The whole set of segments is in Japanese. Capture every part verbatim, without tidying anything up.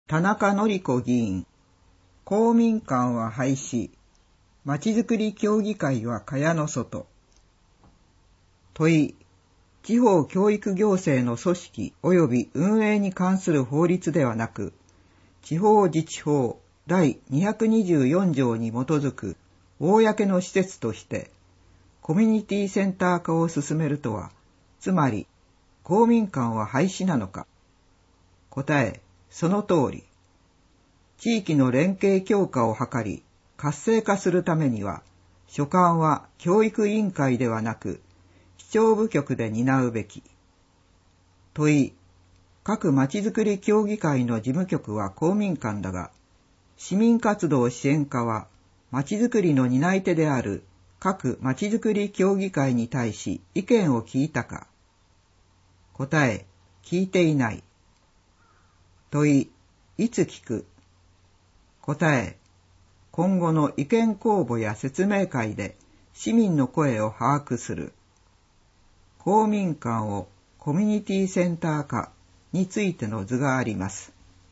田中典子議員、公民館は廃止、まちづくり協議会は蚊帳の外。問い、地方教育行政の組織及び運営に関する法律ではなく、地方自治法だいにひゃくにじゅうよん条に基づく公の施設として、コミュニティセンター化を進めるとは、つまり、公民館は廃止なのか。答え、その通り。地域の連携強化を図り、活性化するためには、所管は教育委員会ではなく、市長部局で担うべき。問い、各まちづくり協議会の事務局は公民館だが、市民活動支援課は、まちづくりの担い手である各まちづくり協議会に対し意見を聞いたか。答え、聞いていない。問い、いつ聞く。答え、今後の意見公募や説明会で市民の声を把握する。公民館をコミュニティセンター化についての図があります。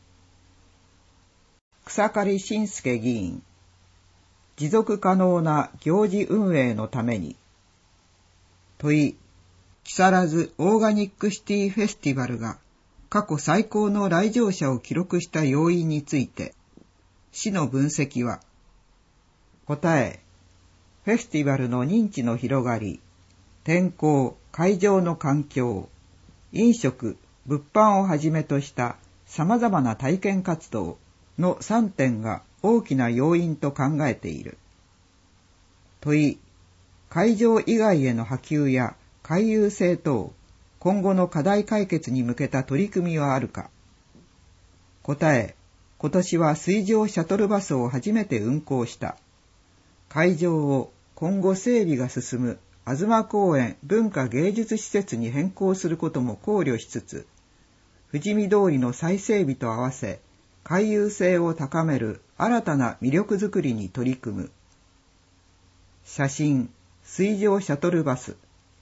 草刈慎介議員、持続可能な行事運営のために。問い、木更津オーガニックシティフェスティバルが過去最高の来場者を記録した要因について、市の分析は。答え、フェスティバルの認知の広がり、天候、会場の環境、飲食、物販をはじめとした様々な体験活動のさんてんが大きな要因と考えている。問い、会場以外への波及や回遊性等、今後の課題解決に向けた取り組みはあるか。答え、今年は水上シャトルバスを初めて運行した。会場を今後整備が進む東公園文化芸術施設に変更することも考慮しつつ、富士見通りの再整備と合わせ、回遊性を高める新たな魅力づくりに取り組む。写真、水上シャトルバス。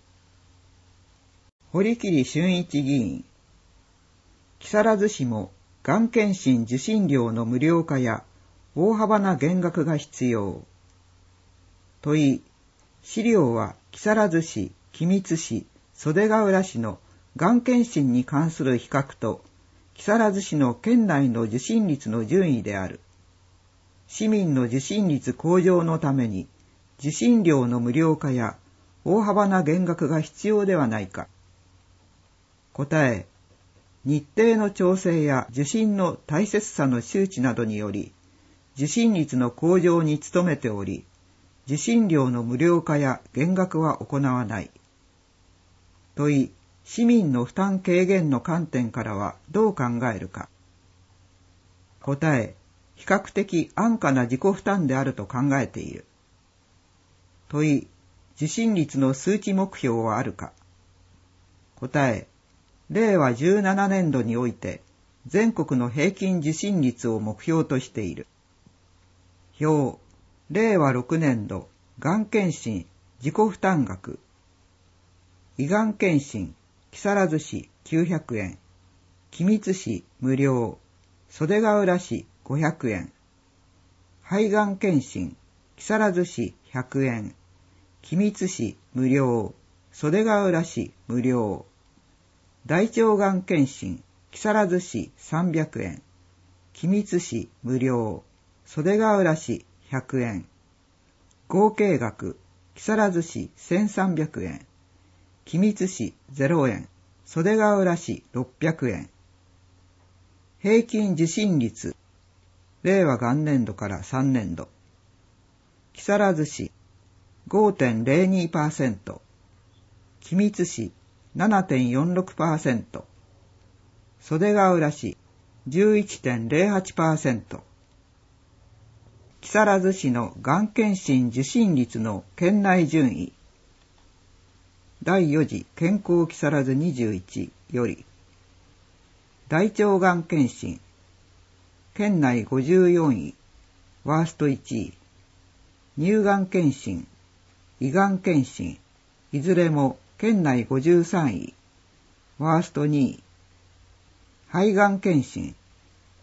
堀切俊一議員、木更津市もがん検診受診料の無料化や大幅な減額が必要。問い、資料は木更津市、君津市、袖ケ浦市のがん検診に関する比較と、木更津市の県内の受診率の順位である。市民の受診率向上のために、受診料の無料化や大幅な減額が必要ではないか。答え、日程の調整や受診の大切さの周知などにより、受診率の向上に努めており、受診料の無料化や減額は行わない。問い、市民の負担軽減の観点からはどう考えるか。答え、比較的安価な自己負担であると考えている。問い、受診率の数値目標はあるか。答え、れいわじゅうななねんどにおいて全国の平均受診率を目標としている。表、れいわろくねんど、がん検診、自己負担額。胃がん検診、木更津市きゅうひゃくえん、君津市無料、袖ケ浦市ごひゃくえん。肺がん検診、木更津市ひゃくえん、君津市無料、袖ケ浦市無料。大腸がん検診、木更津市さんびゃくえん、君津市無料、袖ケ浦市ひゃくえん。合計額、木更津市せんさんびゃくえん、君津市ゼロえん、袖ケ浦市ろっぴゃくえん。平均受診率、れいわ元年度からさんねんど。木更津市 ごてんれいにパーセント、君津市 ななてんよんろくパーセント、袖ケ浦市 じゅういちてんれいはちパーセント。木更津市のがん検診受診率の県内順位。だいよ次健康木更津にじゅういちより、大腸がん検診、県内ごじゅうよんい、ワーストいちい。乳がん検診、胃がん検診、いずれも県内ごじゅうさんい、ワーストにい。肺がん検診、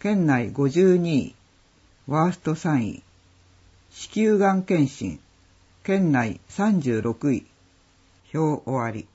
県内ごじゅうにい、ワーストさんい。子宮がん検診、県内さんじゅうろくい。表終わり。